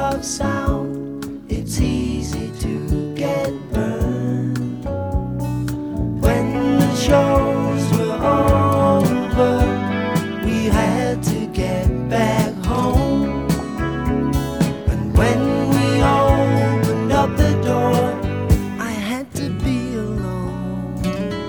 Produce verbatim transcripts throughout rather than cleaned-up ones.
of sound, it's easy to get burned. When the shows were over, we had to get back home. And when we opened up the door, I had to be alone.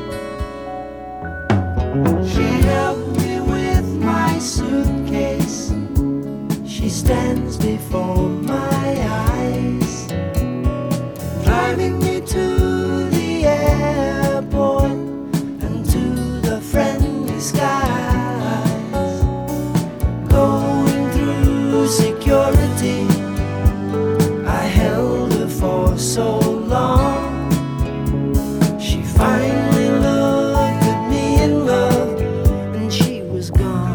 She helped me with my suitcase. She stands before my eyes, driving me to the airport and to the friendly skies. Going through security, I held her for so long. She finally looked at me in love, and she was gone.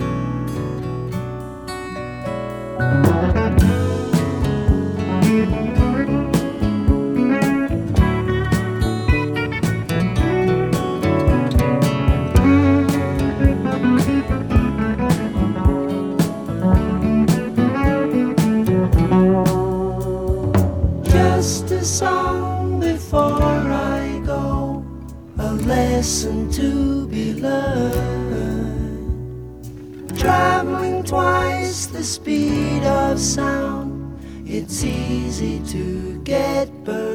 Just a song before I go, a lesson to be learned. Traveling twice the speed of sound, it's easy to get burned.